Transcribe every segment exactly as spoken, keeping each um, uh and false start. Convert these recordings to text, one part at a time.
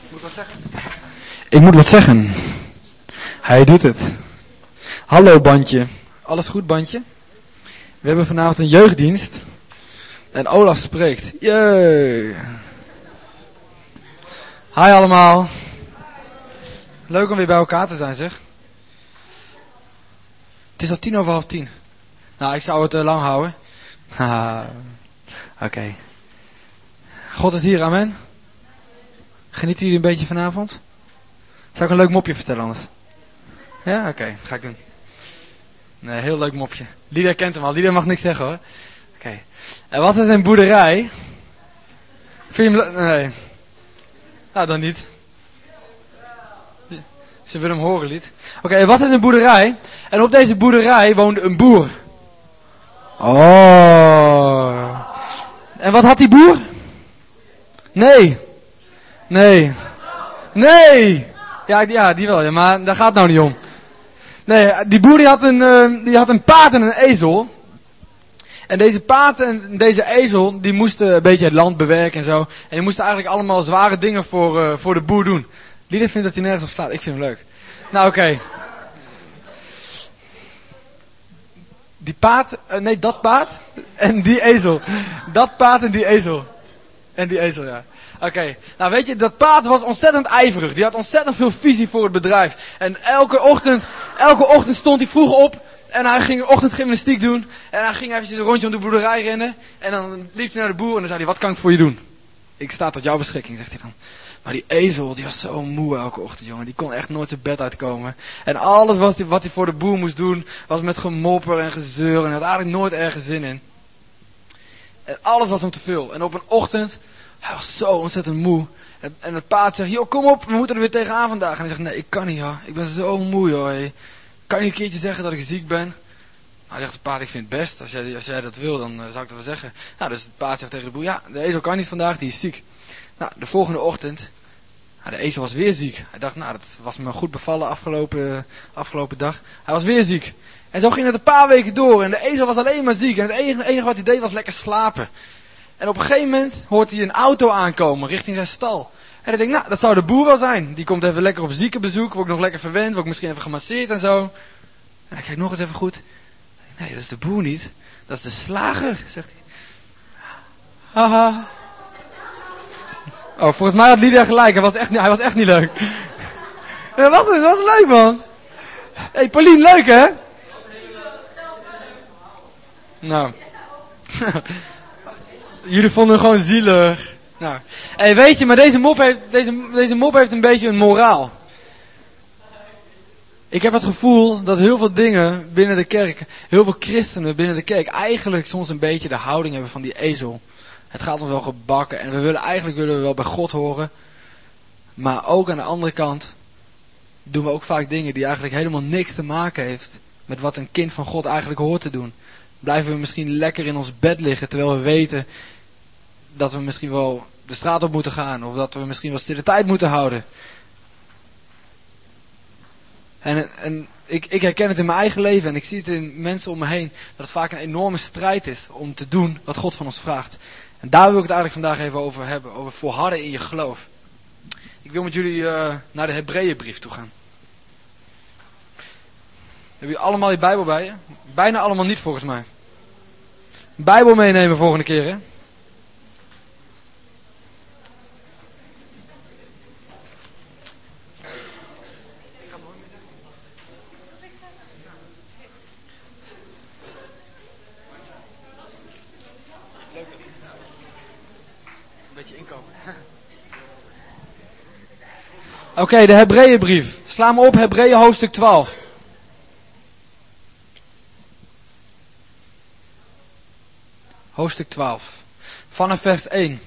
Ik moet wat zeggen. Ik moet wat zeggen. Hij doet het. Hallo bandje. Alles goed bandje? We hebben vanavond een jeugddienst. En Olaf spreekt. Jee. Hi allemaal. Leuk om weer bij elkaar te zijn zeg. Het is al tien over half tien. Nou, ik zou het uh, lang houden. Haha. Oké. Okay. God is hier, amen. Genieten jullie een beetje vanavond? Zal ik een leuk mopje vertellen anders? Ja, oké, okay, ga ik doen. Nee, heel leuk mopje. Lieder kent hem al, Lieder mag niks zeggen hoor. Oké. Okay. Er was dus een boerderij. Vind je hem le- Nee. Nou, dan niet. Ze willen hem horen, lied. Oké, okay, er was dus een boerderij. En op deze boerderij woonde een boer. Oh. En wat had die boer? Nee. Nee. Nee. Ja, ja, die wel, ja, maar daar gaat het nou niet om. Nee, die boer die had een, uh, die had een paard en een ezel. En deze paard en deze ezel, die moesten een beetje het land bewerken en zo. En die moesten eigenlijk allemaal zware dingen voor, uh, voor de boer doen. Lieder vindt dat hij nergens op slaat, ik vind hem leuk. Nou, oké. Okay. Die paard, uh, nee, dat paard en die ezel. Dat paard en die ezel. En die ezel, ja. Oké, okay. Nou weet je, dat paard was ontzettend ijverig. Die had ontzettend veel visie voor het bedrijf. En elke ochtend, elke ochtend stond hij vroeg op. En hij ging ochtendgymnastiek doen. En hij ging eventjes een rondje om de boerderij rennen. En dan liep hij naar de boer en dan zei hij, wat kan ik voor je doen? Ik sta tot jouw beschikking, zegt hij dan. Maar die ezel, die was zo moe elke ochtend, jongen. Die kon echt nooit zijn bed uitkomen. En alles wat hij, wat hij voor de boer moest doen, was met gemopper en gezeur. En hij had eigenlijk nooit ergens zin in. En alles was hem te veel. En op een ochtend, hij was zo ontzettend moe. En, en het paard zegt, joh, kom op, we moeten er weer tegenaan vandaag. En hij zegt, nee, ik kan niet, joh. Ik ben zo moe, joh. Hey. Kan je een keertje zeggen dat ik ziek ben? Nou, zegt het paard, ik vind het best. Als jij, als jij dat wil, dan uh, zou ik dat wel zeggen. Nou, dus het paard zegt tegen de boer, ja, de ezel kan niet vandaag, die is ziek. Nou, de volgende ochtend, nou, de ezel was weer ziek. Hij dacht, nou, dat was me goed bevallen afgelopen, afgelopen dag. Hij was weer ziek. En zo ging het een paar weken door. En de ezel was alleen maar ziek. En het enige, enige wat hij deed was lekker slapen. En op een gegeven moment hoort hij een auto aankomen richting zijn stal. En hij denkt, nou, dat zou de boer wel zijn. Die komt even lekker op ziekenbezoek. Word ik nog lekker verwend. Word ik misschien even gemasseerd en zo. En hij kijkt nog eens even goed. Nee, dat is de boer niet. Dat is de slager, zegt hij. Haha. Oh, volgens mij had Lydia gelijk. Hij was echt, hij was echt niet leuk. Dat was, dat was leuk, man. Hé, hey, Paulien, leuk, hè? Nou. Jullie vonden hem gewoon zielig. Nou. Hey, weet je, maar deze mop heeft, deze, deze mop heeft een beetje een moraal. Ik heb het gevoel dat heel veel dingen binnen de kerk, heel veel christenen binnen de kerk, eigenlijk soms een beetje de houding hebben van die ezel. Het gaat ons wel gebakken en we willen eigenlijk willen we wel bij God horen. Maar ook aan de andere kant doen we ook vaak dingen die eigenlijk helemaal niks te maken heeft met wat een kind van God eigenlijk hoort te doen. Blijven we misschien lekker in ons bed liggen terwijl we weten dat we misschien wel de straat op moeten gaan. Of dat we misschien wel stille tijd moeten houden. En, en ik, ik herken het in mijn eigen leven en ik zie het in mensen om me heen. Dat het vaak een enorme strijd is om te doen wat God van ons vraagt. En daar wil ik het eigenlijk vandaag even over hebben. Over volharden in je geloof. Ik wil met jullie uh, naar de Hebreeënbrief toe gaan. Hebben jullie allemaal je Bijbel bij je? Bijna allemaal niet volgens mij. Bijbel meenemen volgende keer, hè? Oké, okay, de Hebreeënbrief. Sla me op, Hebreeën hoofdstuk twaalf. Hoofdstuk twaalf. Vanaf vers één.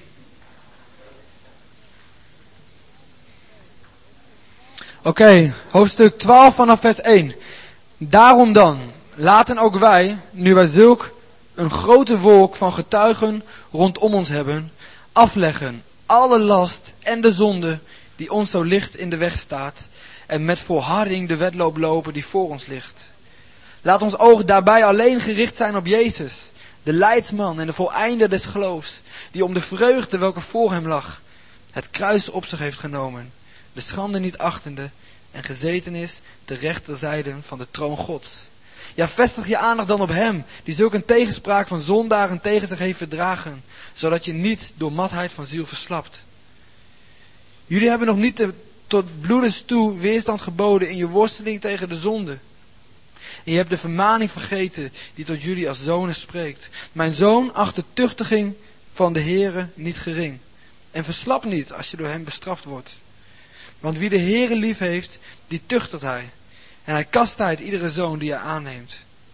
Oké, okay, hoofdstuk twaalf vanaf vers één. Daarom dan, laten ook wij, nu wij zulk een grote wolk van getuigen rondom ons hebben, afleggen alle last en de zonde die ons zo licht in de weg staat, en met volharding de wedloop lopen die voor ons ligt. Laat ons oog daarbij alleen gericht zijn op Jezus, de leidsman en de voleinder des geloofs, die om de vreugde welke voor hem lag, het kruis op zich heeft genomen, de schande niet achtende en gezeten is ter rechterzijde van de troon Gods. Ja, vestig je aandacht dan op hem, die zulk een tegenspraak van zondaren tegen zich heeft verdragen, zodat je niet door matheid van ziel verslapt. Jullie hebben nog niet te, tot bloedens toe weerstand geboden in je worsteling tegen de zonde. En je hebt de vermaning vergeten die tot jullie als zonen spreekt. Mijn zoon, acht de tuchtiging van de Heere niet gering. En verslap niet als je door hem bestraft wordt. Want wie de Heere lief heeft, die tuchtigt hij. En hij kastijdt iedere zoon die hij aanneemt.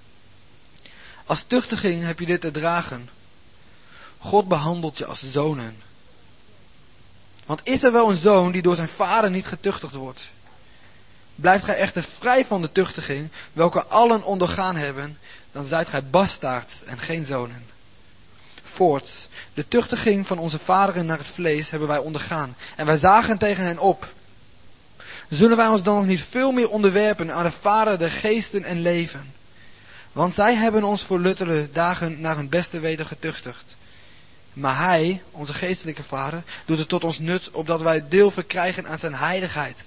Als tuchtiging heb je dit te dragen. God behandelt je als zonen. Want is er wel een zoon die door zijn vader niet getuchtigd wordt? Blijft gij echter vrij van de tuchtiging, welke allen ondergaan hebben, dan zijt gij bastaards en geen zonen. Voorts, de tuchtiging van onze vaderen naar het vlees hebben wij ondergaan, en wij zagen tegen hen op. Zullen wij ons dan nog niet veel meer onderwerpen aan de Vader der geesten en leven? Want zij hebben ons voor luttele dagen naar hun beste weten getuchtigd. Maar hij, onze geestelijke Vader, doet het tot ons nut, opdat wij deel verkrijgen aan zijn heiligheid.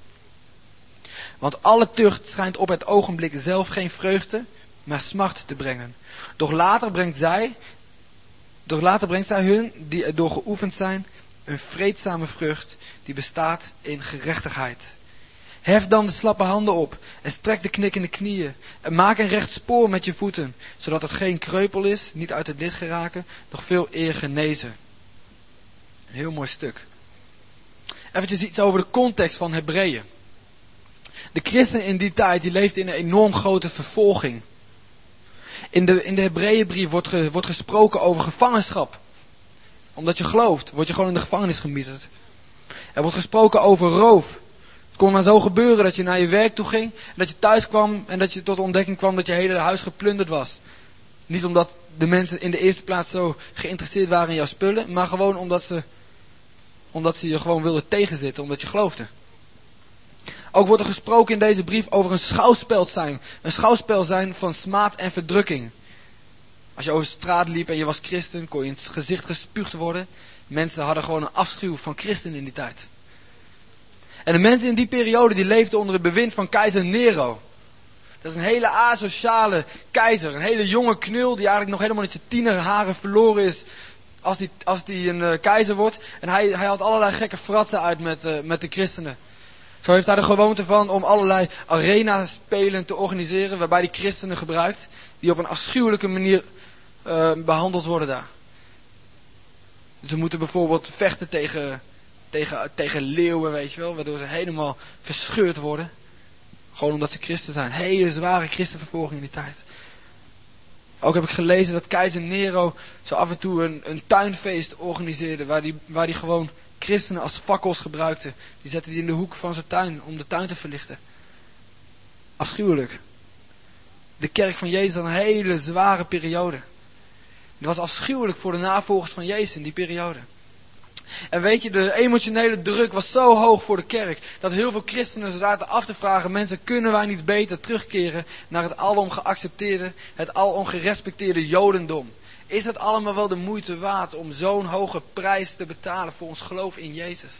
Want alle tucht schijnt op het ogenblik zelf geen vreugde, maar smart te brengen. Doch later brengt zij, doch later brengt zij hun, die erdoor geoefend zijn, een vreedzame vrucht, die bestaat in gerechtigheid. Hef dan de slappe handen op, en strek de knikkende knieën, en maak een recht spoor met je voeten, zodat het geen kreupel is, niet uit het lid geraken, doch veel eer genezen. Een heel mooi stuk. Eventjes iets over de context van Hebreeën. De christenen in die tijd, die leefden in een enorm grote vervolging. In de, in de Hebreeënbrief wordt, ge, wordt gesproken over gevangenschap. Omdat je gelooft, word je gewoon in de gevangenis gemieterd. Er wordt gesproken over roof. Het kon maar zo gebeuren dat je naar je werk toe ging, en dat je thuis kwam en dat je tot de ontdekking kwam dat je hele huis geplunderd was. Niet omdat de mensen in de eerste plaats zo geïnteresseerd waren in jouw spullen, maar gewoon omdat ze, omdat ze je gewoon wilden tegenzitten, omdat je geloofde. Ook wordt er gesproken in deze brief over een schouwspel zijn. Een schouwspel zijn van smaad en verdrukking. Als je over de straat liep en je was christen, kon je in het gezicht gespuugd worden. Mensen hadden gewoon een afschuw van christenen in die tijd. En de mensen in die periode die leefden onder het bewind van keizer Nero. Dat is een hele asociale keizer. Een hele jonge knul die eigenlijk nog helemaal niet zijn tienerharen verloren is als die, als die een uh, keizer wordt. En hij, hij had allerlei gekke fratsen uit met, uh, met de christenen. Zo heeft hij de gewoonte van om allerlei arena-spelen te organiseren, waarbij hij christenen gebruikt, die op een afschuwelijke manier uh, behandeld worden daar. Ze moeten bijvoorbeeld vechten tegen, tegen, tegen leeuwen, weet je wel, waardoor ze helemaal verscheurd worden. Gewoon omdat ze christen zijn. Hele zware christenvervolging in die tijd. Ook heb ik gelezen dat keizer Nero zo af en toe een, een tuinfeest organiseerde, waar die, waar die gewoon christenen als fakkels gebruikte. Die zetten die in de hoek van zijn tuin om de tuin te verlichten. Afschuwelijk. De kerk van Jezus had een hele zware periode. Het was afschuwelijk voor de navolgers van Jezus in die periode. En weet je, de emotionele druk was zo hoog voor de kerk, dat heel veel christenen zaten af te vragen, mensen, kunnen wij niet beter terugkeren naar het alom geaccepteerde, het alom gerespecteerde jodendom? Is het allemaal wel de moeite waard om zo'n hoge prijs te betalen voor ons geloof in Jezus?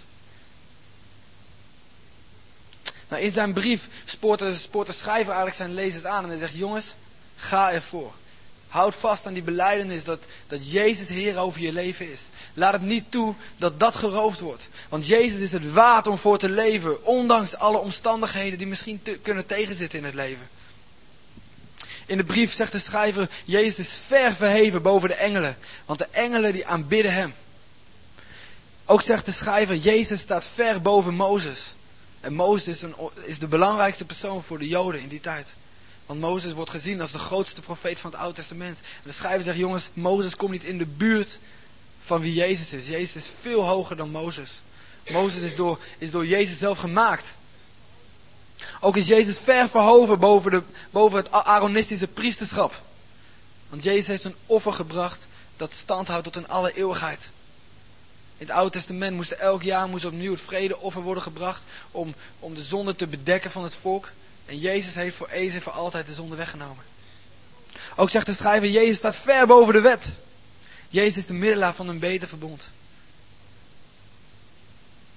Nou, in zijn brief spoort de, spoort de schrijver eigenlijk zijn lezers aan en hij zegt, jongens, ga ervoor. Houd vast aan die belijdenis dat, dat Jezus Heer over je leven is. Laat het niet toe dat dat geroofd wordt. Want Jezus is het waard om voor te leven, ondanks alle omstandigheden die misschien te, kunnen tegenzitten in het leven. In de brief zegt de schrijver, Jezus is ver verheven boven de engelen. Want de engelen die aanbidden hem. Ook zegt de schrijver, Jezus staat ver boven Mozes. En Mozes is, een, is de belangrijkste persoon voor de Joden in die tijd. Want Mozes wordt gezien als de grootste profeet van het Oude Testament. En de schrijver zegt, jongens, Mozes komt niet in de buurt van wie Jezus is. Jezus is veel hoger dan Mozes. Mozes is door, is door Jezus zelf gemaakt. Ook is Jezus ver verhoven boven, de, boven het Aaronistische priesterschap. Want Jezus heeft een offer gebracht dat stand houdt tot in alle eeuwigheid. In het Oude Testament moest elk jaar moest opnieuw het vredeoffer worden gebracht om, om de zonde te bedekken van het volk. En Jezus heeft voor eens en voor altijd de zonde weggenomen. Ook zegt de schrijver, Jezus staat ver boven de wet. Jezus is de middelaar van een beter verbond.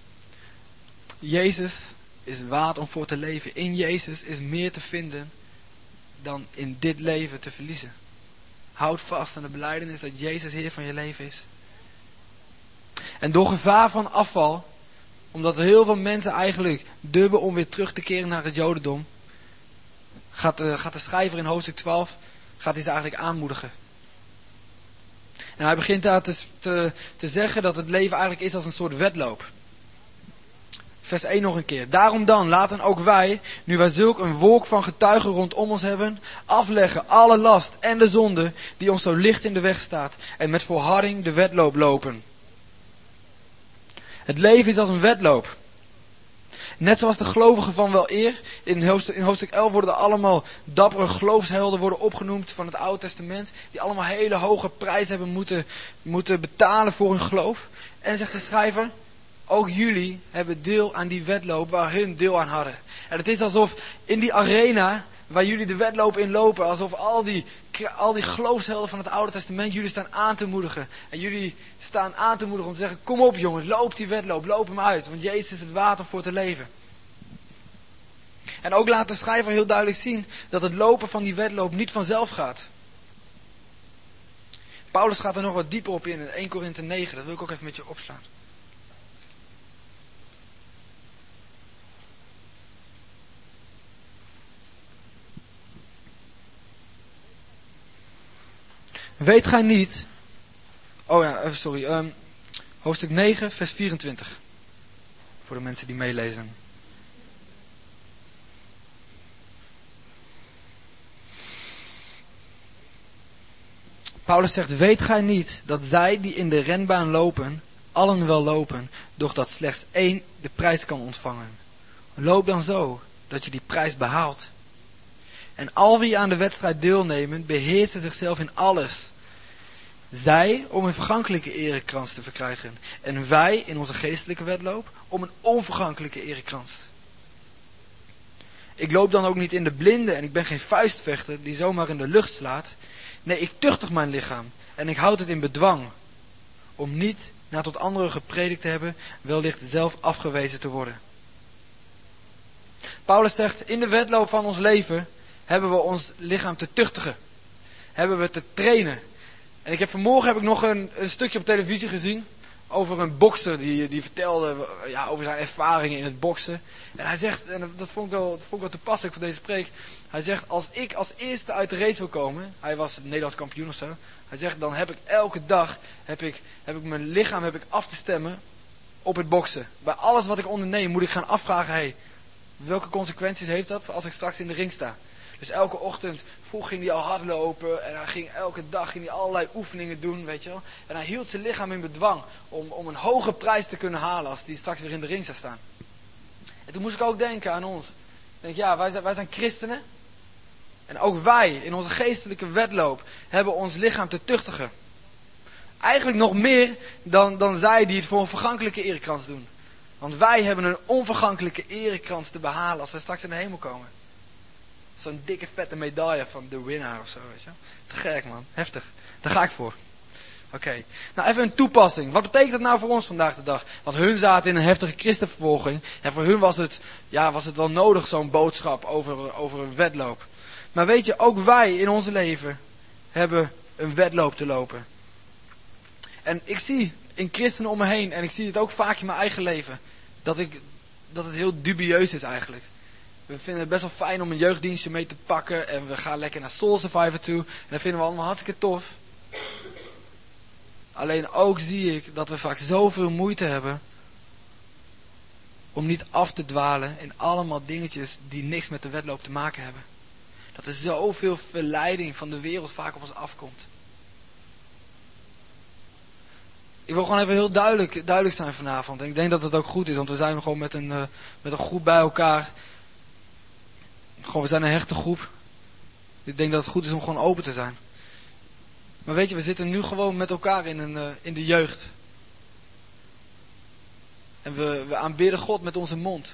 Jezus is waard om voor te leven. In Jezus is meer te vinden dan in dit leven te verliezen. Houd vast aan de belijdenis dat Jezus Heer van je leven is. En door gevaar van afval, omdat er heel veel mensen eigenlijk dubben om weer terug te keren naar het Jodendom, gaat de, gaat de schrijver in hoofdstuk twaalf, gaat hij ze eigenlijk aanmoedigen. En hij begint daar te, te, te zeggen dat het leven eigenlijk is als een soort wedloop. Vers één nog een keer. Daarom dan, laten ook wij, nu wij zulk een wolk van getuigen rondom ons hebben, afleggen alle last en de zonde die ons zo licht in de weg staat, en met volharding de wedloop lopen. Het leven is als een wedloop. Net zoals de gelovigen van wel eer, in hoofdstuk, in hoofdstuk elf worden er allemaal dappere geloofshelden worden opgenoemd van het Oude Testament, die allemaal hele hoge prijs hebben moeten, moeten betalen voor hun geloof. En zegt de schrijver, ook jullie hebben deel aan die wedloop waar hun deel aan hadden. En het is alsof in die arena waar jullie de wedloop in lopen, alsof al die, al die geloofshelden van het Oude Testament jullie staan aan te moedigen. En jullie staan aan te moedigen om te zeggen, kom op jongens, loop die wedloop, loop hem uit. Want Jezus is het water voor te leven. En ook laat de schrijver heel duidelijk zien dat het lopen van die wedloop niet vanzelf gaat. Paulus gaat er nog wat dieper op in in Eerste Korinthe negen, dat wil ik ook even met je opslaan. Weet gij niet, oh ja, sorry, um, hoofdstuk negen, vers vierentwintig. Voor de mensen die meelezen. Paulus zegt, weet gij niet dat zij die in de renbaan lopen, allen wel lopen, doch dat slechts één de prijs kan ontvangen. Loop dan zo, dat je die prijs behaalt. En al wie aan de wedstrijd deelnemen, beheersen zichzelf in alles. Zij om een vergankelijke erekrans te verkrijgen. En wij in onze geestelijke wedloop om een onvergankelijke erekrans. Ik loop dan ook niet in de blinde en ik ben geen vuistvechter die zomaar in de lucht slaat. Nee, ik tuchtig mijn lichaam en ik houd het in bedwang. Om niet, na tot anderen gepredikt te hebben, wellicht zelf afgewezen te worden. Paulus zegt, in de wedloop van ons leven hebben we ons lichaam te tuchtigen. Hebben we te trainen. En ik heb vanmorgen heb ik nog een, een stukje op televisie gezien over een bokser die, die vertelde ja, over zijn ervaringen in het boksen. En hij zegt, en dat vond ik wel, dat vond ik wel toepasselijk voor deze preek. Hij zegt, als ik als eerste uit de race wil komen, hij was Nederlands kampioen of zo. Hij zegt, dan heb ik elke dag, heb ik, heb ik mijn lichaam heb ik af te stemmen op het boksen. Bij alles wat ik onderneem moet ik gaan afvragen, hey, welke consequenties heeft dat als ik straks in de ring sta? Dus elke ochtend vroeg ging hij al hardlopen en hij ging elke dag ging hij allerlei oefeningen doen, weet je wel. En hij hield zijn lichaam in bedwang om, om een hoge prijs te kunnen halen als hij straks weer in de ring zou staan. En toen moest ik ook denken aan ons. Ik denk, ja, wij zijn, wij zijn christenen. En ook wij in onze geestelijke wedloop hebben ons lichaam te tuchtigen. Eigenlijk nog meer dan, dan zij die het voor een vergankelijke erekrans doen. Want wij hebben een onvergankelijke erekrans te behalen als we straks in de hemel komen. Zo'n dikke vette medaille van de winnaar of zo, weet je. Te gek man, heftig. Daar ga ik voor. Oké, okay. Nou even een toepassing. Wat betekent dat nou voor ons vandaag de dag? Want hun zaten in een heftige christenvervolging. En voor hun was het, ja, was het wel nodig zo'n boodschap over, over een wedloop. Maar weet je, ook wij in ons leven hebben een wedloop te lopen. En ik zie in christenen om me heen, en ik zie het ook vaak in mijn eigen leven, dat, ik, dat het heel dubieus is eigenlijk. We vinden het best wel fijn om een jeugddienstje mee te pakken. En we gaan lekker naar Soul Survivor toe. En dat vinden we allemaal hartstikke tof. Alleen ook zie ik dat we vaak zoveel moeite hebben om niet af te dwalen in allemaal dingetjes die niks met de wedloop te maken hebben. Dat er zoveel verleiding van de wereld vaak op ons afkomt. Ik wil gewoon even heel duidelijk, duidelijk zijn vanavond. En ik denk dat het ook goed is, want we zijn gewoon met een, uh, met een groep bij elkaar. Gewoon, we zijn een hechte groep. Ik denk dat het goed is om gewoon open te zijn. Maar weet je, we zitten nu gewoon met elkaar in, een, uh, in de jeugd. En we, we aanbidden God met onze mond.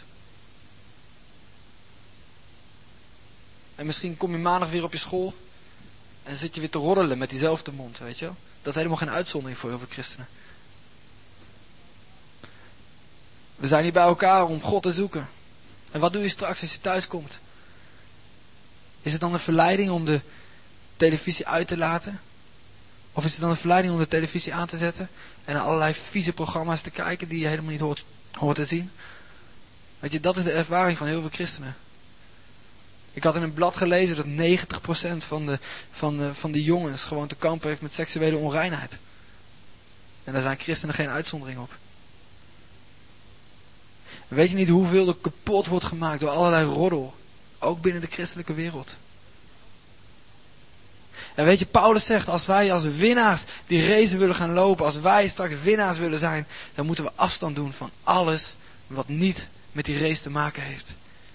En misschien kom je maandag weer op je school. En dan zit je weer te roddelen met diezelfde mond, weet je wel. Dat is helemaal geen uitzondering voor heel veel christenen. We zijn hier bij elkaar om God te zoeken. En wat doe je straks als je thuis komt? Is het dan een verleiding om de televisie uit te laten? Of is het dan een verleiding om de televisie aan te zetten en naar allerlei vieze programma's te kijken die je helemaal niet hoort, hoort te zien? Weet je, dat is de ervaring van heel veel christenen. Ik had in een blad gelezen dat negentig procent van de, van de, van de jongens gewoon te kampen heeft met seksuele onreinheid. En daar zijn christenen geen uitzondering op. Weet je niet hoeveel er kapot wordt gemaakt door allerlei roddel, ook binnen de christelijke wereld? En weet je, Paulus zegt, als wij als winnaars die race willen gaan lopen, als wij straks winnaars willen zijn, dan moeten we afstand doen van alles wat niet met die race te maken heeft.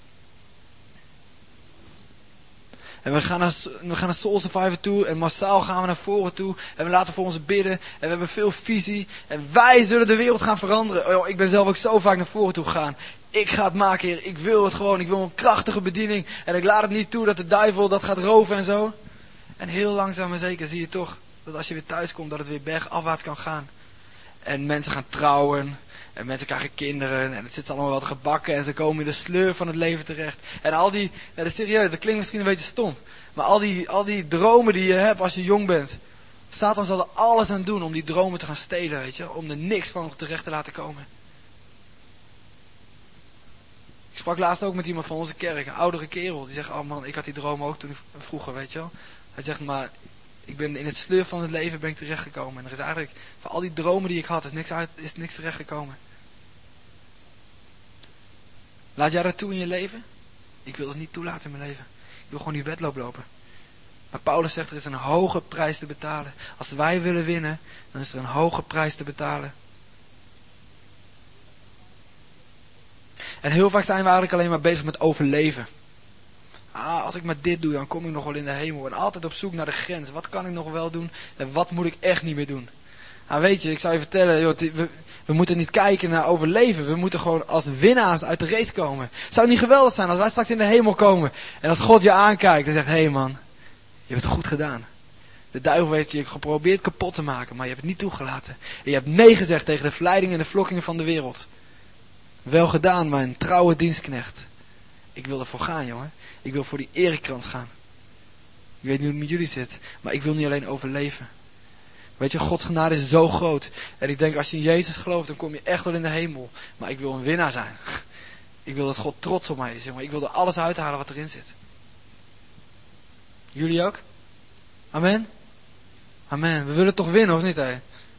En we gaan naar, we gaan naar Soul Survivor toe en massaal gaan we naar voren toe en we laten voor ons bidden en we hebben veel visie en wij zullen de wereld gaan veranderen. Oh, ik ben zelf ook zo vaak naar voren toe gegaan. Ik ga het maken, Heer. Ik wil het gewoon. Ik wil een krachtige bediening en ik laat het niet toe dat de duivel dat gaat roven en zo. En heel langzaam maar zeker zie je toch dat als je weer thuis komt dat het weer bergafwaarts kan gaan. En mensen gaan trouwen. En mensen krijgen kinderen. En het zit allemaal wat gebakken. En ze komen in de sleur van het leven terecht. En al die, nou dat is serieus, dat klinkt misschien een beetje stom. Maar al die, al die dromen die je hebt als je jong bent. Satan zal er alles aan doen om die dromen te gaan stelen, weet je. Om er niks van terecht te laten komen. Ik sprak laatst ook met iemand van onze kerk. Een oudere kerel. Die zegt, oh man, ik had die droom ook toen ik vroeger, weet je wel. Hij zegt, maar ik ben in het sleur van het leven ben ik terechtgekomen. En er is eigenlijk, van al die dromen die ik had, is niks, uit, is niks terechtgekomen. Laat jij dat toe in je leven? Ik wil dat niet toelaten in mijn leven. Ik wil gewoon die wedloop lopen. Maar Paulus zegt, er is een hoge prijs te betalen. Als wij willen winnen, dan is er een hoge prijs te betalen. En heel vaak zijn we eigenlijk alleen maar bezig met overleven. Ah, als ik maar dit doe, dan kom ik nog wel in de hemel. En altijd op zoek naar de grens. Wat kan ik nog wel doen? En wat moet ik echt niet meer doen? Nou weet je, ik zou je vertellen, joh, we, we moeten niet kijken naar overleven. We moeten gewoon als winnaars uit de race komen. Zou het niet geweldig zijn als wij straks in de hemel komen. En dat God je aankijkt en zegt, hé hey man, je hebt het goed gedaan. De duivel heeft je geprobeerd kapot te maken, maar je hebt het niet toegelaten. En je hebt nee gezegd tegen de verleidingen en de vlokkingen van de wereld. Wel gedaan, mijn trouwe dienstknecht. Ik wil ervoor gaan, jongen. Ik wil voor die erekrans gaan. Ik weet niet hoe het met jullie zit, maar ik wil niet alleen overleven. Weet je, Gods genade is zo groot. En ik denk, als je in Jezus gelooft, dan kom je echt wel in de hemel. Maar ik wil een winnaar zijn. Ik wil dat God trots op mij is, jongen. Ik wil er alles uithalen wat erin zit. Jullie ook? Amen? Amen. We willen toch winnen, of niet, hè?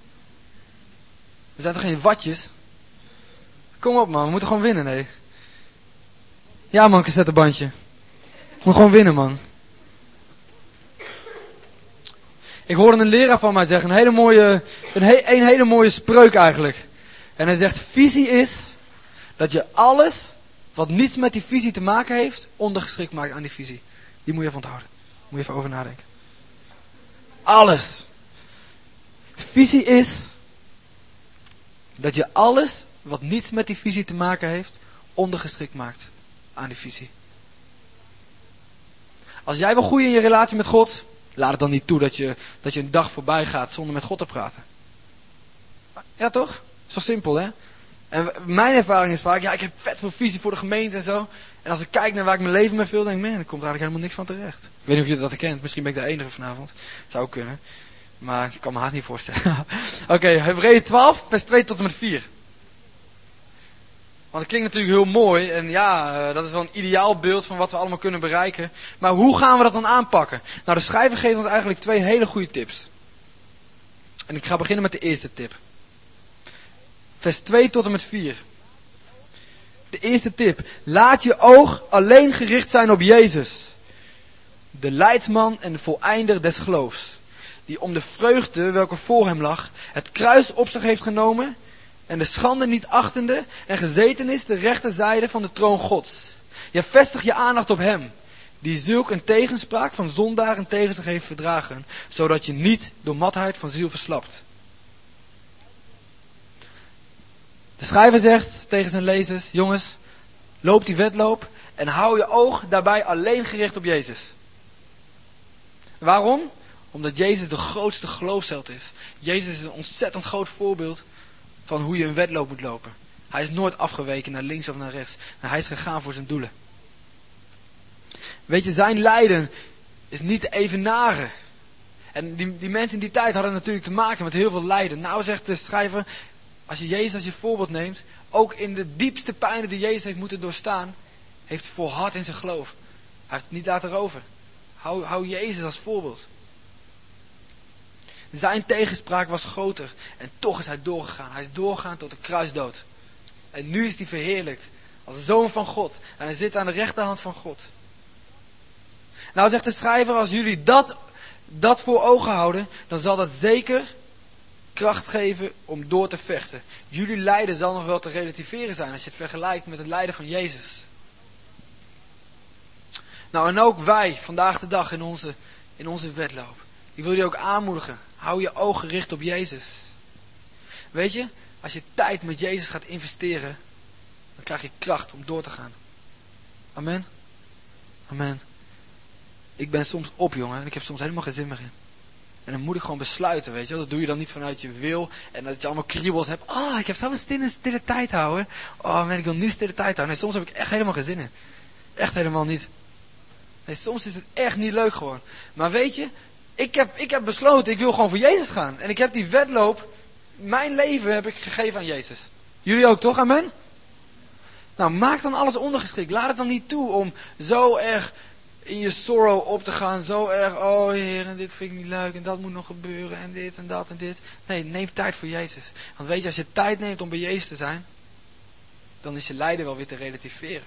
We zijn toch geen watjes? Kom op, man. We moeten gewoon winnen, nee. Ja, man, cassettebandje. We moeten gewoon winnen, man. Ik hoorde een leraar van mij zeggen, een hele mooie, een, he, een hele mooie spreuk eigenlijk. En hij zegt, visie is dat je alles wat niets met die visie te maken heeft, ondergeschikt maakt aan die visie. Die moet je even onthouden. Moet je even over nadenken. Alles. Visie is dat je alles wat niets met die visie te maken heeft, ondergeschikt maakt aan die visie. Als jij wil groeien in je relatie met God, laat het dan niet toe dat je, dat je een dag voorbij gaat zonder met God te praten. Ja toch? Zo simpel, hè? En mijn ervaring is vaak, ja, ik heb vet veel visie voor de gemeente en zo. En als ik kijk naar waar ik mijn leven mee wil, denk ik, man, er komt eigenlijk helemaal niks van terecht. Ik weet niet of je dat herkent. Misschien ben ik de enige vanavond. Zou kunnen. Maar ik kan me haast niet voorstellen. Oké, okay, Hebreeën twaalf, vers twee tot en met vier. Want het klinkt natuurlijk heel mooi. En ja, uh, dat is wel een ideaal beeld van wat we allemaal kunnen bereiken. Maar hoe gaan we dat dan aanpakken? Nou, de schrijver geeft ons eigenlijk twee hele goede tips. En ik ga beginnen met de eerste tip. Vers twee tot en met vier. De eerste tip. Laat je oog alleen gericht zijn op Jezus. De leidsman en de voleinder des geloofs. Die om de vreugde welke voor hem lag, het kruis op zich heeft genomen. En de schande niet achtende en gezeten is de rechterzijde van de troon Gods. Ja, vestig je aandacht op hem. Die zulk een tegenspraak van zondaren tegen zich heeft verdragen. Zodat je niet door matheid van ziel verslapt. De schrijver zegt tegen zijn lezers, jongens, loop die wedloop en hou je oog daarbij alleen gericht op Jezus. Waarom? Omdat Jezus de grootste geloofsheld is. Jezus is een ontzettend groot voorbeeld van hoe je een wedloop moet lopen. Hij is nooit afgeweken naar links of naar rechts. Maar hij is gegaan voor zijn doelen. Weet je, zijn lijden is niet te evenaren. En die, die mensen in die tijd hadden natuurlijk te maken met heel veel lijden. Nou zegt de schrijver, als je Jezus als je voorbeeld neemt, ook in de diepste pijnen die Jezus heeft moeten doorstaan, heeft hij volhard in zijn geloof. Hij heeft het niet laten roven. Hou, hou Jezus als voorbeeld. Zijn tegenspraak was groter. En toch is hij doorgegaan. Hij is doorgegaan tot de kruisdood. En nu is hij verheerlijkt. Als zoon van God. En hij zit aan de rechterhand van God. Nou zegt de schrijver, als jullie dat, dat voor ogen houden, dan zal dat zeker kracht geven om door te vechten. Jullie lijden zal nog wel te relativeren zijn als je het vergelijkt met het lijden van Jezus. Nou, en ook wij, vandaag de dag in onze, in onze wedloop. Ik wil je ook aanmoedigen. Hou je ogen gericht op Jezus. Weet je, als je tijd met Jezus gaat investeren, dan krijg je kracht om door te gaan. Amen. Amen. Ik ben soms op, jongen, en ik heb soms helemaal geen zin meer in. En dan moet ik gewoon besluiten, weet je wel. Dat doe je dan niet vanuit je wil. En dat je allemaal kriebels hebt. Oh, ik heb zo'n stille, stille tijd houden. Oh man, ik wil nu stille tijd houden. Nee, soms heb ik echt helemaal geen zin in. Echt helemaal niet. Nee, soms is het echt niet leuk gewoon. Maar weet je, ik heb, ik heb besloten, ik wil gewoon voor Jezus gaan. En ik heb die wedloop, mijn leven heb ik gegeven aan Jezus. Jullie ook toch, amen? Nou, maak dan alles ondergeschikt. Laat het dan niet toe om zo erg in je sorrow op te gaan. Zo erg, oh Heer, en dit vind ik niet leuk. En dat moet nog gebeuren. En dit en dat en dit. Nee, neem tijd voor Jezus. Want weet je, als je tijd neemt om bij Jezus te zijn, dan is je lijden wel weer te relativeren.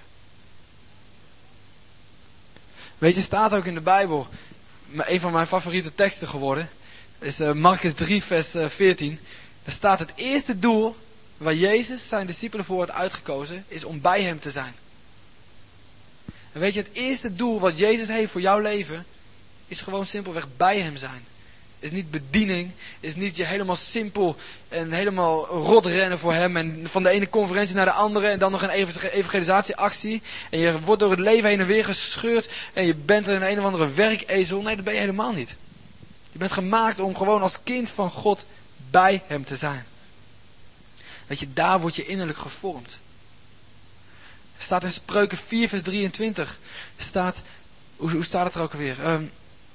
Weet je, staat ook in de Bijbel, een van mijn favoriete teksten geworden, is uh, Marcus drie vers uh, veertien. Daar staat: het eerste doel waar Jezus zijn discipelen voor had uitgekozen, is om bij hem te zijn. En weet je, het eerste doel wat Jezus heeft voor jouw leven, is gewoon simpelweg bij hem zijn. Is niet bediening, is niet je helemaal simpel en helemaal rot rennen voor hem en van de ene conferentie naar de andere en dan nog een evangelisatieactie en je wordt door het leven heen en weer gescheurd en je bent een een of andere werkezel. Nee, dat ben je helemaal niet. Je bent gemaakt om gewoon als kind van God bij hem te zijn. Weet je, daar word je innerlijk gevormd. Er staat in Spreuken vier vers drieëntwintig, staat, hoe, hoe staat het er ook alweer? Um,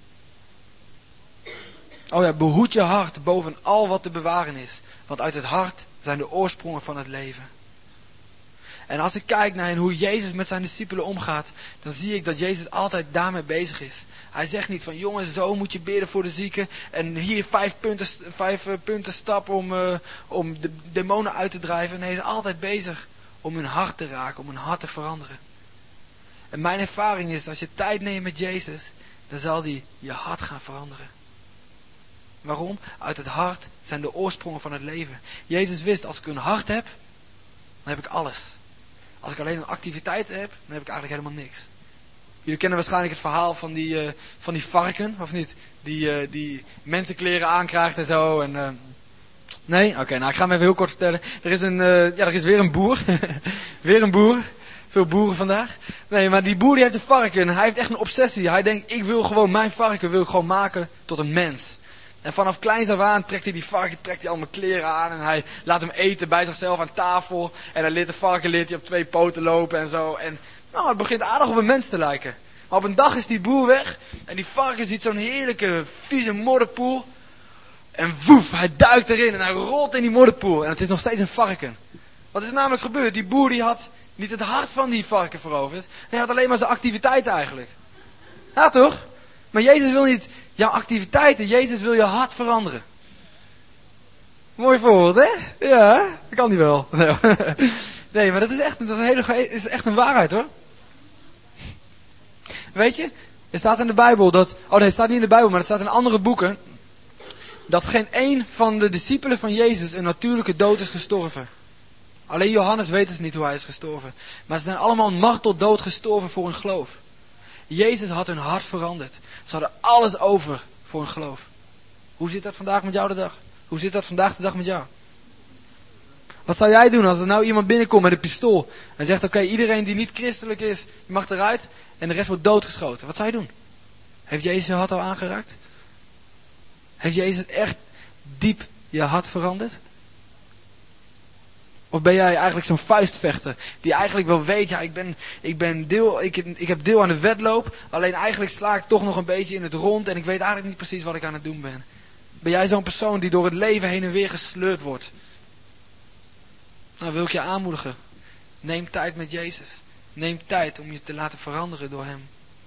Oh ja, behoed je hart boven al wat te bewaren is. Want uit het hart zijn de oorsprongen van het leven. En als ik kijk naar hoe Jezus met zijn discipelen omgaat, dan zie ik dat Jezus altijd daarmee bezig is. Hij zegt niet van, jongens, zo moet je bidden voor de zieken. En hier vijf punten, vijf uh, punten stap om, uh, om de demonen uit te drijven. Nee, hij is altijd bezig om hun hart te raken, om hun hart te veranderen. En mijn ervaring is, als je tijd neemt met Jezus, dan zal hij je hart gaan veranderen. Waarom? Uit het hart zijn de oorsprongen van het leven. Jezus wist, als ik een hart heb, dan heb ik alles. Als ik alleen een activiteit heb, dan heb ik eigenlijk helemaal niks. Jullie kennen waarschijnlijk het verhaal van die, uh, van die varken, of niet? Die, uh, die mensenkleren aankrijgt en zo. En, uh... Nee? Oké, okay, nou ik ga hem even heel kort vertellen. Er is, een, uh, ja, er is weer een boer. weer een boer. Veel boeren vandaag. Nee, maar die boer die heeft een varken. Hij heeft echt een obsessie. Hij denkt, ik wil gewoon mijn varken wil ik gewoon maken tot een mens. En vanaf kleins af aan trekt hij die varken, trekt hij allemaal kleren aan en hij laat hem eten bij zichzelf aan tafel. En dan leert de varken leert hij op twee poten lopen en zo. En nou, het begint aardig op een mens te lijken. Maar op een dag is die boer weg en die varken ziet zo'n heerlijke, vieze modderpoel. En woef, hij duikt erin en hij rolt in die modderpoel. En het is nog steeds een varken. Wat is er namelijk gebeurd? Die boer die had niet het hart van die varken veroverd. Hij had alleen maar zijn activiteit eigenlijk. Ja toch? Maar Jezus wil niet jouw activiteiten. Jezus wil je hart veranderen. Mooi voorbeeld, hè? Ja, dat kan niet wel. Nee, nee, maar dat is echt, dat is een hele, is echt een waarheid, hoor. Weet je, er staat in de Bijbel dat, oh nee, het staat niet in de Bijbel, maar het staat in andere boeken, dat geen één van de discipelen van Jezus een natuurlijke dood is gestorven. Alleen Johannes weet dus niet hoe hij is gestorven. Maar ze zijn allemaal een marteldood gestorven voor hun geloof. Jezus had hun hart veranderd. Ze hadden alles over voor hun geloof. Hoe zit dat vandaag met jou de dag? Hoe zit dat vandaag de dag met jou? Wat zou jij doen als er nou iemand binnenkomt met een pistool en zegt, oké, okay, iedereen die niet christelijk is, je mag eruit en de rest wordt doodgeschoten. Wat zou je doen? Heeft Jezus je hart al aangeraakt? Heeft Jezus echt diep je hart veranderd? Of ben jij eigenlijk zo'n vuistvechter die eigenlijk wel weet, ja, ik, ben, ik, ben deel, ik, ik heb deel aan de wedloop, alleen eigenlijk sla ik toch nog een beetje in het rond en ik weet eigenlijk niet precies wat ik aan het doen ben. Ben jij zo'n persoon die door het leven heen en weer gesleurd wordt? Nou, wil ik je aanmoedigen. Neem tijd met Jezus. Neem tijd om je te laten veranderen door Hem.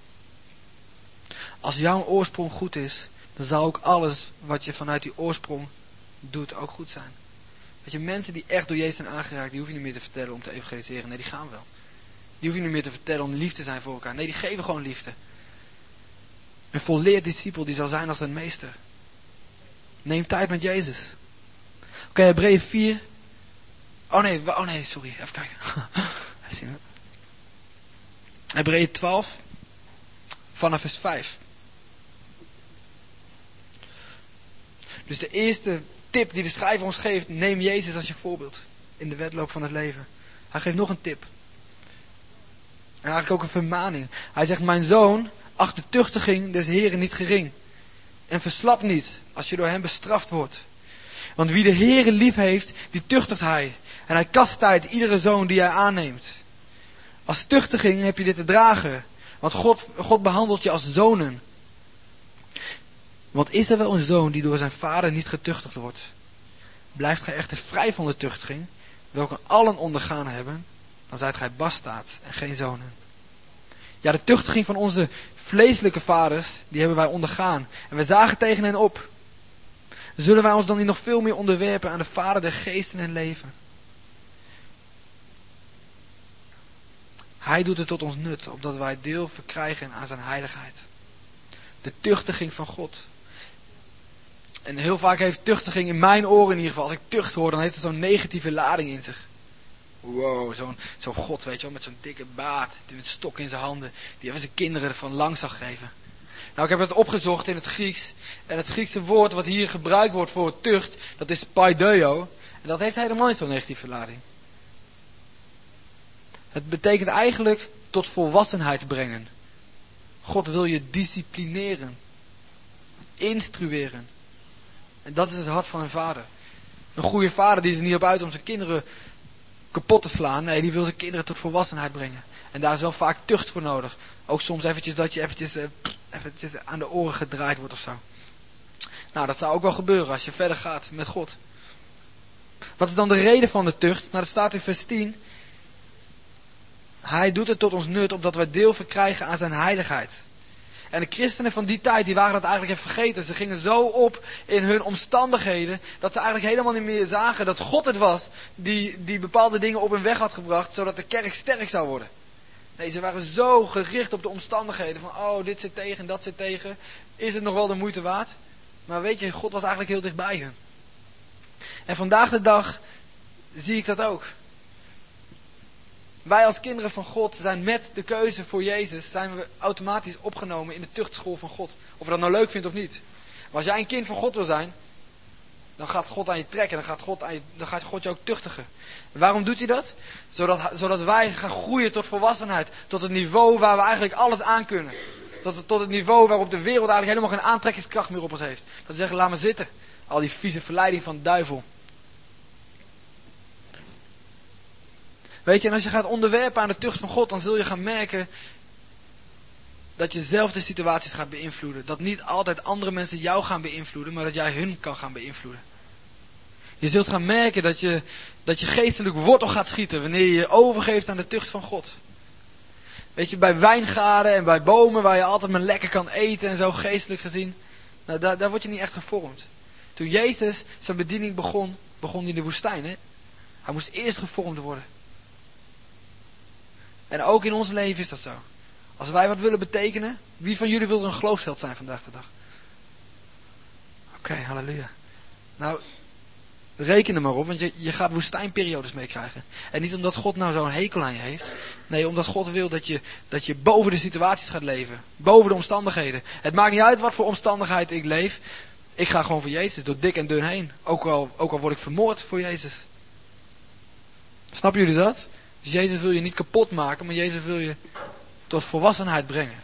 Als jouw oorsprong goed is, dan zal ook alles wat je vanuit die oorsprong doet ook goed zijn. Weet je, mensen die echt door Jezus zijn aangeraakt, die hoef je niet meer te vertellen om te evangeliseren. Nee, die gaan wel. Die hoef je niet meer te vertellen om lief te zijn voor elkaar. Nee, die geven gewoon liefde. Een volleerd discipel, die zal zijn als een meester. Neem tijd met Jezus. Oké, okay, Hebreeën vier. Oh nee, oh nee, sorry, even kijken. Hebreeën twaalf, vanaf vers vijf. Dus de eerste tip die de schrijver ons geeft, neem Jezus als je voorbeeld in de wedloop van het leven. Hij geeft nog een tip. En eigenlijk ook een vermaning. Hij zegt, mijn zoon, acht de tuchtiging des Heren niet gering. En verslap niet als je door hem bestraft wordt. Want wie de Heere lief heeft, die tuchtigt hij. En hij kastijdt iedere zoon die hij aanneemt. Als tuchtiging heb je dit te dragen. Want God, God behandelt je als zonen. Want is er wel een zoon die door zijn vader niet getuchtigd wordt? Blijft gij echter vrij van de tuchtiging, welke allen ondergaan hebben, dan zijt gij bastaards en geen zonen. Ja, de tuchtiging van onze vleeselijke vaders, die hebben wij ondergaan. En we zagen tegen hen op. Zullen wij ons dan niet nog veel meer onderwerpen aan de Vader der geesten en leven? Hij doet het tot ons nut, opdat wij deel verkrijgen aan zijn heiligheid. De tuchtiging van God. En heel vaak heeft tuchtiging in mijn oren in ieder geval, als ik tucht hoor, dan heeft het zo'n negatieve lading in zich. Wow, zo'n zo'n God, weet je wel, met zo'n dikke baard, met een stok in zijn handen, die even zijn kinderen van lang zag geven. Nou, ik heb het opgezocht in het Grieks. En het Griekse woord wat hier gebruikt wordt voor tucht, dat is paideo. En dat heeft helemaal niet zo'n negatieve lading. Het betekent eigenlijk tot volwassenheid brengen. God wil je disciplineren. Instrueren. En dat is het hart van een vader. Een goede vader die is er niet op uit om zijn kinderen kapot te slaan. Nee, die wil zijn kinderen tot volwassenheid brengen. En daar is wel vaak tucht voor nodig. Ook soms eventjes dat je eventjes, uh, eventjes aan de oren gedraaid wordt of zo. Nou, dat zou ook wel gebeuren als je verder gaat met God. Wat is dan de reden van de tucht? Nou, dat staat in vers tien. Hij doet het tot ons nut, opdat wij deel verkrijgen aan zijn heiligheid. En de christenen van die tijd, die waren dat eigenlijk even vergeten. Ze gingen zo op in hun omstandigheden, dat ze eigenlijk helemaal niet meer zagen dat God het was, die, die bepaalde dingen op hun weg had gebracht, zodat de kerk sterk zou worden. Nee, ze waren zo gericht op de omstandigheden, van oh, dit zit tegen, dat zit tegen. Is het nog wel de moeite waard? Maar weet je, God was eigenlijk heel dicht bij hen. En vandaag de dag zie ik dat ook. Wij als kinderen van God zijn met de keuze voor Jezus, zijn we automatisch opgenomen in de tuchtschool van God. Of je dat nou leuk vindt of niet. Maar als jij een kind van God wil zijn, dan gaat God aan je trekken, dan gaat God, aan je, dan gaat God je ook tuchtigen. En waarom doet hij dat? Zodat, zodat wij gaan groeien tot volwassenheid, tot het niveau waar we eigenlijk alles aan kunnen. Tot, tot het niveau waarop de wereld eigenlijk helemaal geen aantrekkingskracht meer op ons heeft. Dat we zeggen, laat maar zitten. Al die vieze verleiding van de duivel. Weet je, en als je gaat onderwerpen aan de tucht van God, dan zul je gaan merken dat je zelf de situaties gaat beïnvloeden. Dat niet altijd andere mensen jou gaan beïnvloeden, maar dat jij hun kan gaan beïnvloeden. Je zult gaan merken dat je, dat je geestelijk wortel gaat schieten wanneer je je overgeeft aan de tucht van God. Weet je, bij wijngaarden en bij bomen waar je altijd maar lekker kan eten en zo geestelijk gezien, nou, daar, daar word je niet echt gevormd. Toen Jezus zijn bediening begon, begon hij in de woestijn. Hè? Hij moest eerst gevormd worden. En ook in ons leven is dat zo. Als wij wat willen betekenen, wie van jullie wil er een geloofsheld zijn vandaag de dag? Oké, okay, halleluja. Nou, reken er maar op, want je, je gaat woestijnperiodes meekrijgen. En niet omdat God nou zo'n hekel aan je heeft. Nee, omdat God wil dat je, dat je boven de situaties gaat leven. Boven de omstandigheden. Het maakt niet uit wat voor omstandigheid ik leef. Ik ga gewoon voor Jezus, door dik en dun heen. Ook al, ook al word ik vermoord voor Jezus. Snappen jullie dat? Dus Jezus wil je niet kapot maken, maar Jezus wil je tot volwassenheid brengen.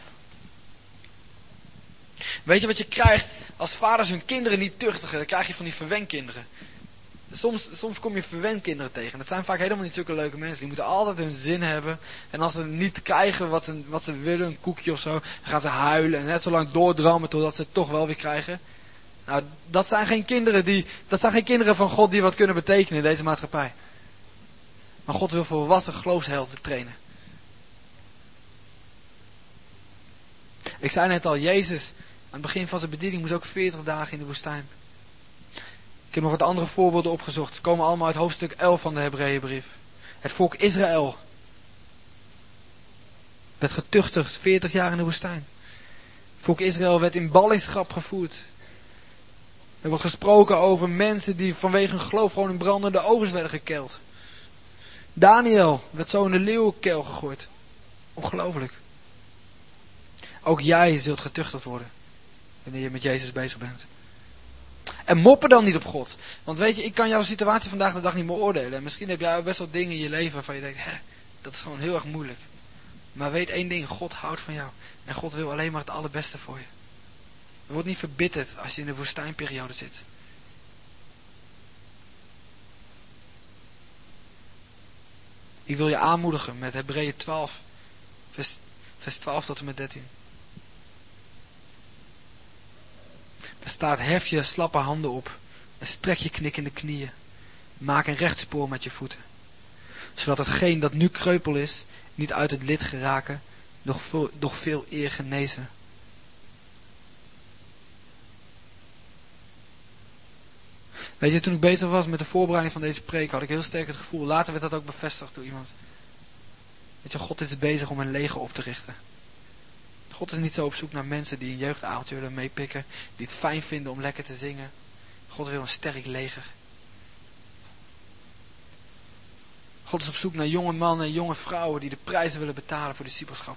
Weet je wat je krijgt als vaders hun kinderen niet tuchtigen? Dan krijg je van die verwenkinderen. soms, soms kom je verwend kinderen tegen. Dat zijn vaak helemaal niet zulke leuke mensen. Die moeten altijd hun zin hebben. En als ze niet krijgen wat ze, wat ze willen, een koekje of zo, dan gaan ze huilen. En net zo lang doordrammen totdat ze het toch wel weer krijgen. Nou, dat zijn geen kinderen die, dat zijn geen kinderen van God die wat kunnen betekenen in deze maatschappij. Maar God wil volwassen geloofshelden trainen. Ik zei net al, Jezus, aan het begin van zijn bediening moest ook veertig dagen in de woestijn. Ik heb nog wat andere voorbeelden opgezocht. Ze komen allemaal uit hoofdstuk elf van de Hebreeënbrief. Het volk Israël werd getuchtigd veertig jaar in de woestijn. Het volk Israël werd in ballingschap gevoerd. Er wordt gesproken over mensen die vanwege hun geloof gewoon in brandende ovens werden gekeld. Daniel werd zo in de leeuwenkeel gegooid. Ongelooflijk. Ook jij zult getuchtigd worden wanneer je met Jezus bezig bent. En moppen dan niet op God. Want weet je, ik kan jouw situatie vandaag de dag niet meer oordelen. En misschien heb jij best wel dingen in je leven waarvan je denkt, hè, dat is gewoon heel erg moeilijk. Maar weet één ding, God houdt van jou. En God wil alleen maar het allerbeste voor je. Je wordt niet verbitterd als je in de woestijnperiode zit. Ik wil je aanmoedigen met Hebreeën twaalf, vers, vers twaalf tot en met dertien. Er staat, hef je slappe handen op en strek je knikkende knieën. Maak een rechtspoor met je voeten. Zodat hetgeen dat nu kreupel is, niet uit het lid geraken, doch veel, doch veel eer genezen. Weet je, toen ik bezig was met de voorbereiding van deze preek, had ik heel sterk het gevoel, later werd dat ook bevestigd door iemand. Weet je, God is bezig om een leger op te richten. God is niet zo op zoek naar mensen die een jeugdavondje willen meepikken, die het fijn vinden om lekker te zingen. God wil een sterk leger. God is op zoek naar jonge mannen en jonge vrouwen die de prijzen willen betalen voor discipelschap.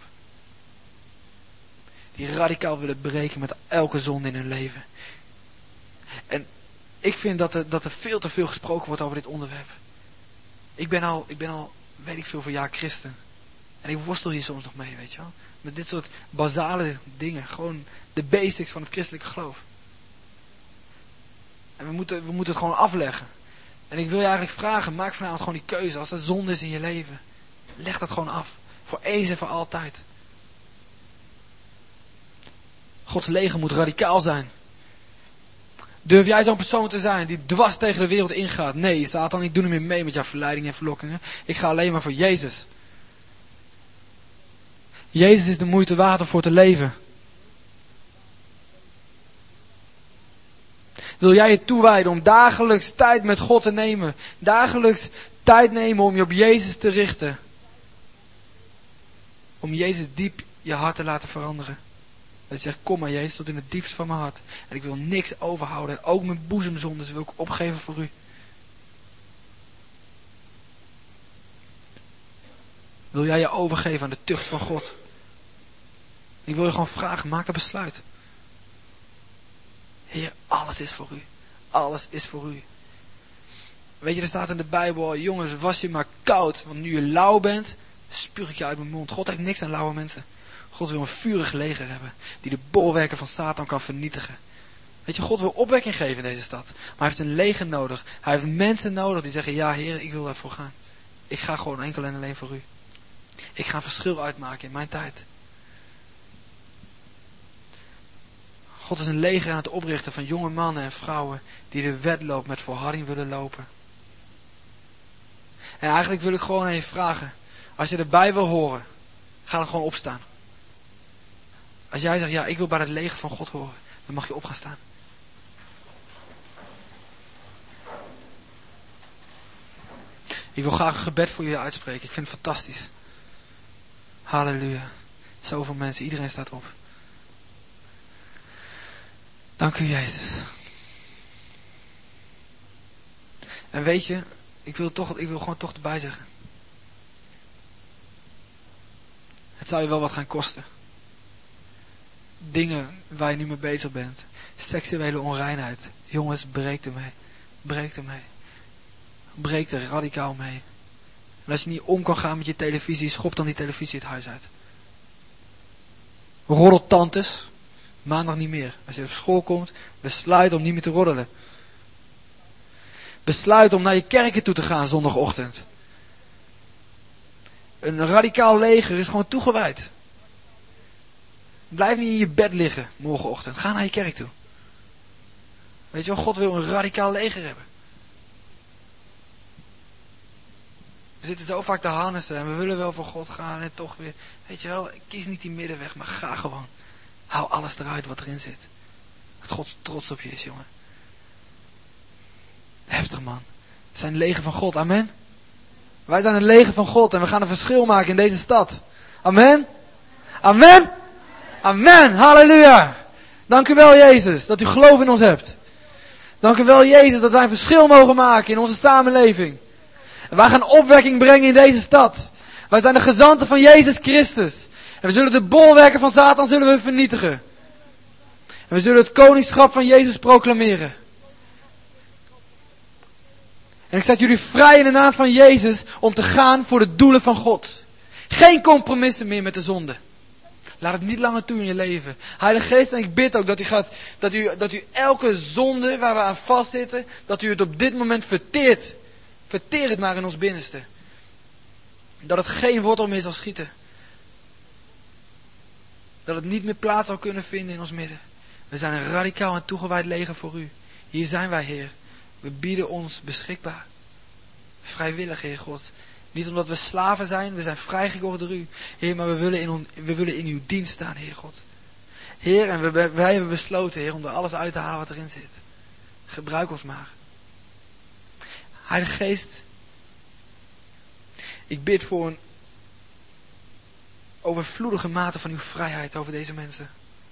Die radicaal willen breken met elke zonde in hun leven. En ik vind dat er, dat er veel te veel gesproken wordt over dit onderwerp. Ik ben al, ik ben al, weet ik veel, voor jaar christen. En ik worstel hier soms nog mee, weet je wel. Met dit soort basale dingen. Gewoon de basics van het christelijke geloof. En we moeten, we moeten het gewoon afleggen. En ik wil je eigenlijk vragen, maak vanavond gewoon die keuze. Als er zonde is in je leven, leg dat gewoon af. Voor eens en voor altijd. Gods leger moet radicaal zijn. Durf jij zo'n persoon te zijn die dwars tegen de wereld ingaat? Nee, Satan, ik doe niet meer mee met jouw verleidingen en verlokkingen. Ik ga alleen maar voor Jezus. Jezus is de moeite waard om voor te leven. Wil jij je toewijden om dagelijks tijd met God te nemen? Dagelijks tijd nemen om je op Jezus te richten? Om Jezus diep je hart te laten veranderen. Dat je zegt, kom maar Jezus tot in het diepst van mijn hart. En ik wil niks overhouden. En ook mijn boezemzondes wil ik opgeven voor u. Wil jij je overgeven aan de tucht van God? Ik wil je gewoon vragen, maak dat besluit. Heer, alles is voor u. Alles is voor u. Weet je, er staat in de Bijbel, jongens, was je maar koud. Want nu je lauw bent, spuug ik je uit mijn mond. God heeft niks aan lauwe mensen. God wil een vurig leger hebben, die de bolwerken van Satan kan vernietigen. Weet je, God wil opwekking geven in deze stad. Maar hij heeft een leger nodig. Hij heeft mensen nodig die zeggen, ja Heer, ik wil daarvoor gaan. Ik ga gewoon enkel en alleen voor u. Ik ga een verschil uitmaken in mijn tijd. God is een leger aan het oprichten van jonge mannen en vrouwen die de wedloop met volharding willen lopen. En eigenlijk wil ik gewoon even vragen, als je erbij wil horen, ga dan gewoon opstaan. Als jij zegt, ja, ik wil bij het leger van God horen, dan mag je op gaan staan. Ik wil graag een gebed voor jullie uitspreken. Ik vind het fantastisch. Halleluja. Zoveel mensen, iedereen staat op. Dank u, Jezus. En weet je, ik wil, toch, ik wil gewoon toch erbij zeggen. Het zou je wel wat gaan kosten. Dingen waar je nu mee bezig bent. Seksuele onreinheid. Jongens, breek ermee. Breek ermee. Breek er radicaal mee. En als je niet om kan gaan met je televisie, schop dan die televisie het huis uit. Roddeltantes. Maandag niet meer. Als je op school komt, besluit om niet meer te roddelen. besluit om naar je kerken toe te gaan zondagochtend. Een radicaal leger is gewoon toegewijd. Blijf niet in je bed liggen morgenochtend. Ga naar je kerk toe. Weet je wel, God wil een radicaal leger hebben. We zitten zo vaak te harnessen en we willen wel voor God gaan en toch weer. Weet je wel, kies niet die middenweg, maar ga gewoon. Hou alles eruit wat erin zit. Dat God trots op je is, jongen. Heftig, man. We zijn een leger van God, amen. Wij zijn een leger van God en we gaan een verschil maken in deze stad. Amen. Amen. Amen. Halleluja. Dank u wel, Jezus, dat u geloof in ons hebt. Dank u wel, Jezus, dat wij een verschil mogen maken in onze samenleving. En wij gaan opwekking brengen in deze stad. Wij zijn de gezanten van Jezus Christus. En we zullen de bolwerken van Satan zullen we vernietigen. En we zullen het koningschap van Jezus proclameren. En ik zet jullie vrij in de naam van Jezus om te gaan voor de doelen van God. Geen compromissen meer met de zonde. Laat het niet langer toe in je leven. Heilige Geest, en ik bid ook dat u, gaat, dat u, dat u elke zonde waar we aan vastzitten, dat u het op dit moment verteert. Verteer het maar in ons binnenste. Dat het geen wortel meer zal schieten. Dat het niet meer plaats zal kunnen vinden in ons midden. We zijn een radicaal en toegewijd leger voor u. Hier zijn wij, Heer. We bieden ons beschikbaar. Vrijwillig, Heer God. Niet omdat we slaven zijn, we zijn vrijgekocht door u. Heer, maar we willen in, on, we willen in uw dienst staan, Heer God. Heer, en we, wij hebben besloten, Heer, om er alles uit te halen wat erin zit. Gebruik ons maar. Heilige Geest, ik bid voor een overvloedige mate van uw vrijheid over deze mensen.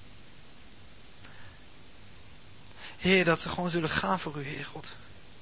Heer, dat ze gewoon zullen gaan voor u, Heer God.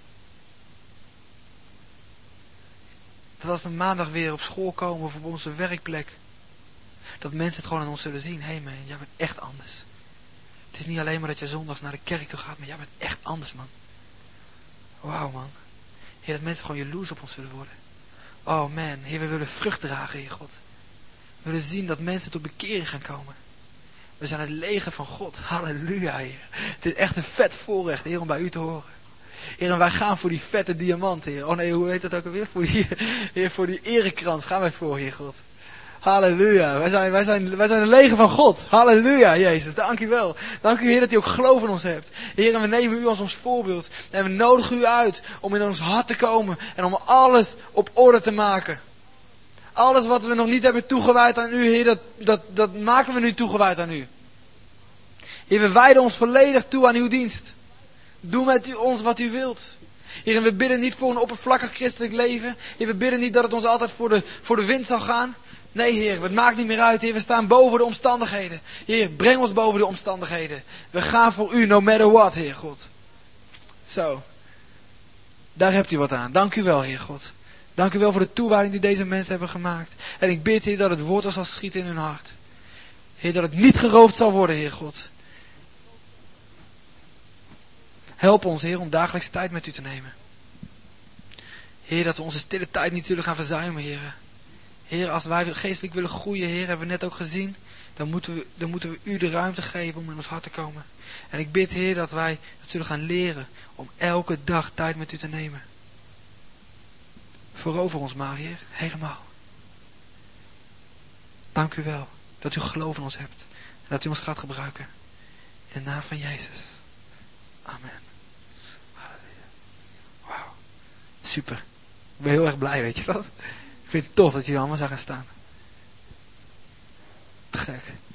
Dat als we maandag weer op school komen of op onze werkplek, dat mensen het gewoon aan ons zullen zien. Hé hey man, jij bent echt anders. Het is niet alleen maar dat je zondags naar de kerk toe gaat, maar jij bent echt anders, man. Wauw, man. Heer, dat mensen gewoon jaloers op ons zullen worden. Oh man, Heer, we willen vrucht dragen, Heer God. We willen zien dat mensen tot bekering gaan komen. We zijn het leger van God. Halleluja, Heer. Het is echt een vet voorrecht, Heer, om bij u te horen. Heer, en wij gaan voor die vette diamant, Heer. Oh nee, hoe heet dat ook alweer? Voor die, Heer, voor die erekrans gaan wij voor, Heer God. Halleluja. Wij zijn, wij zijn, wij zijn een leger van God. Halleluja, Jezus. Dank u wel. Dank u, Heer, dat u ook geloof in ons hebt. Heer, en we nemen u als ons voorbeeld. En we nodigen u uit om in ons hart te komen. En om alles op orde te maken. Alles wat we nog niet hebben toegewijd aan u, Heer, dat, dat, dat maken we nu toegewijd aan u. Heer, we wijden ons volledig toe aan uw dienst. Doe met u ons wat u wilt. Heer, en we bidden niet voor een oppervlakkig christelijk leven. Heer, we bidden niet dat het ons altijd voor de, voor de wind zal gaan. Nee, Heer, het maakt niet meer uit. Heer, we staan boven de omstandigheden. Heer, breng ons boven de omstandigheden. We gaan voor u, no matter what, Heer God. Zo. Daar hebt u wat aan. Dank u wel, Heer God. Dank u wel voor de toewijding die deze mensen hebben gemaakt. En ik bid, Heer, dat het wortel zal schieten in hun hart. Heer, dat het niet geroofd zal worden, Heer God. Help ons, Heer, om dagelijks tijd met u te nemen. Heer, dat we onze stille tijd niet zullen gaan verzuimen, Heer. Heer, als wij geestelijk willen groeien, Heer, hebben we net ook gezien, dan moeten we, dan moeten we u de ruimte geven om in ons hart te komen. En ik bid, Heer, dat wij het zullen gaan leren om elke dag tijd met u te nemen. Verover ons maar, Heer, helemaal. Dank u wel dat u geloof in ons hebt en dat u ons gaat gebruiken. In de naam van Jezus. Amen. Halleluja. Wauw. Super. Ik ben heel erg blij, weet je dat? Ik vind het tof dat jullie allemaal zijn gaan staan. Te gek.